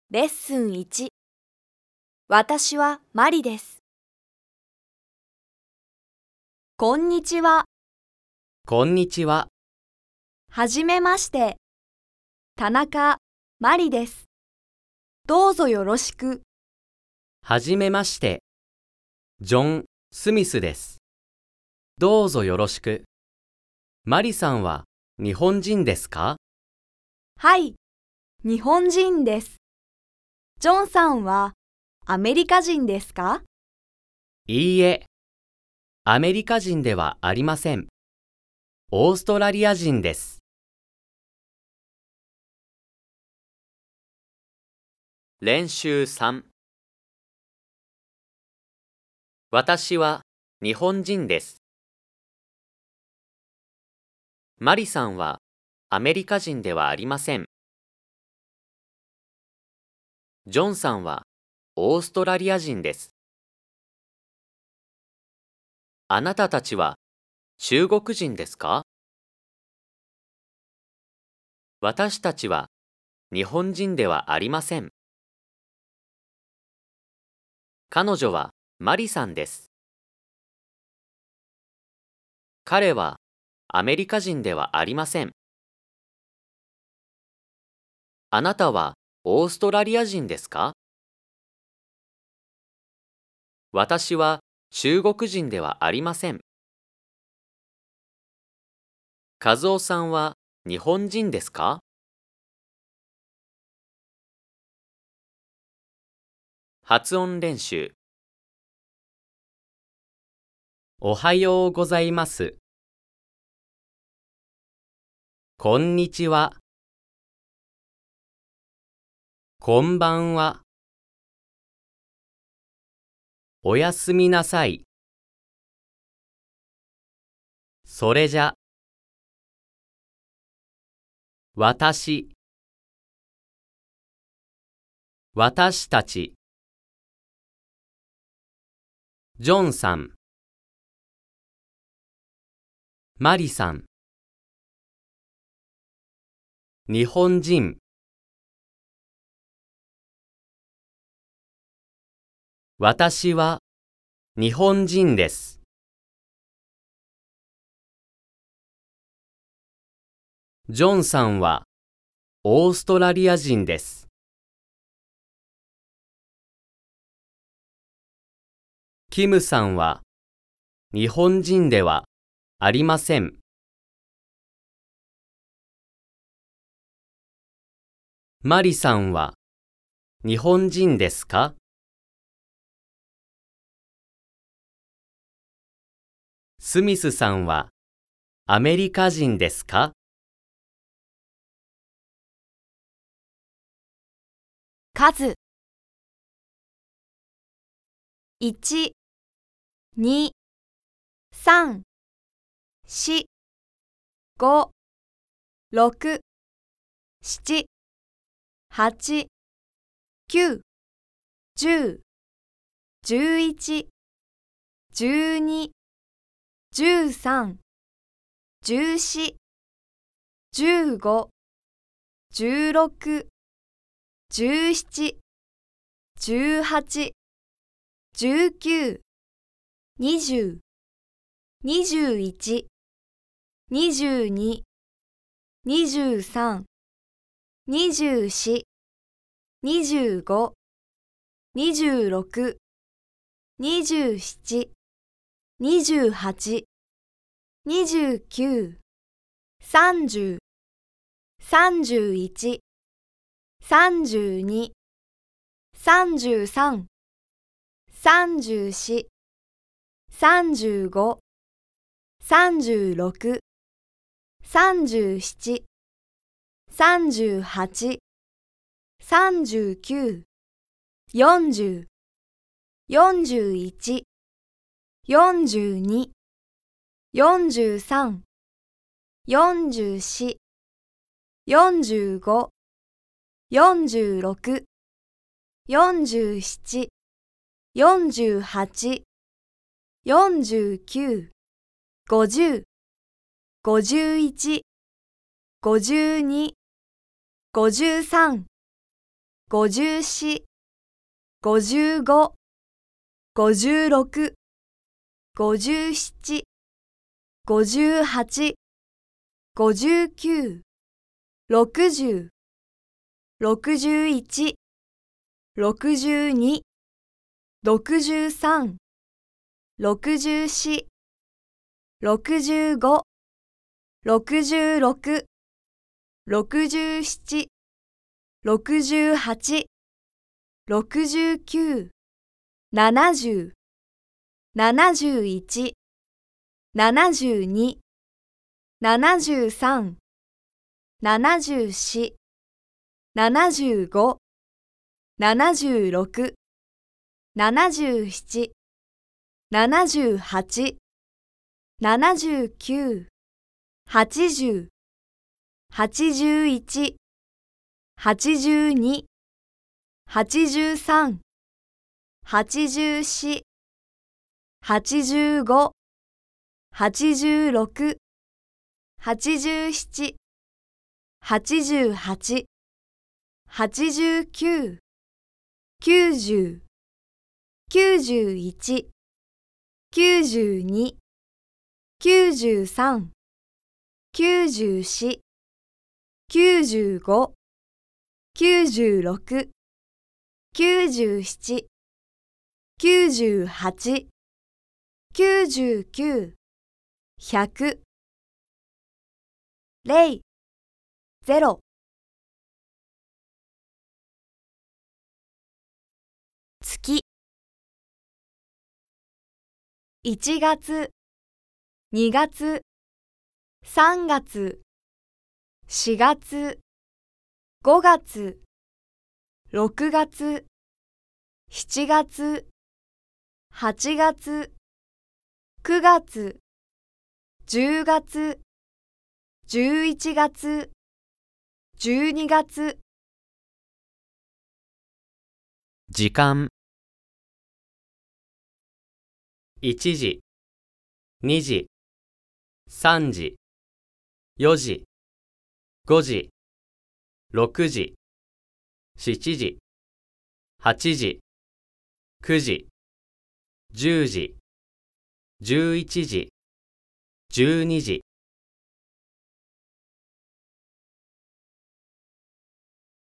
レッスン1。私はマリです。こんにちは。 こんにちは。 はじめまして。田中マリです。どうぞよろしく。 はじめまして。ジョン・スミスです。どうぞよろしく。マリさんは日本人ですか？ はい、日本人です。ジョンさんはアメリカ人ですか？ いいえ、アメリカ人ではありません。オーストラリア人です。練習3。私は日本人です。マリさんはアメリカ人ではありません。ジョンさんはオーストラリア人です。あなたたちは中国人ですか？私たちは日本人ではありません。彼女はマリさんです。彼はアメリカ人ではありません。あなたはオーストラリア人ですか？私は中国人ではありません。和夫さんは日本人ですか？発音練習。おはようございます。こんにちは。こんばんは。おやすみなさい。それじゃ。私たち。ジョンさん。マリさん。日本人。私は日本人です。ジョンさんはオーストラリア人です。キムさんは日本人ではありません。マリさんは日本人ですか？スミスさんはアメリカ人ですか？ 数1、2、3、4、5、6、7、8、9、10、11、12、13、14、15、16、17、18、19、20、21、22、23、24、25、26、27、28、29、30、31、32、33、34、35、36、37、38、39、40、41、42、43、44、45、46、47、48、49、50、51、52、53、 54、55、56、57、58、59、60、61、62、63、64、65、66、67、68、69、70、71、72、73、74、75、76、77、78、79、80、81、82、83、84、85、86、87、88、89、90、91、92、93、94、95、96、97、98、99、100、0、0。月、1月、2月、3月、4月、5月、6月、7月、8月、9月、10月、11月、12月。 時間。1時、2時、3時、4時、5時、6時、7時、8時、9時、10時、11時、12時。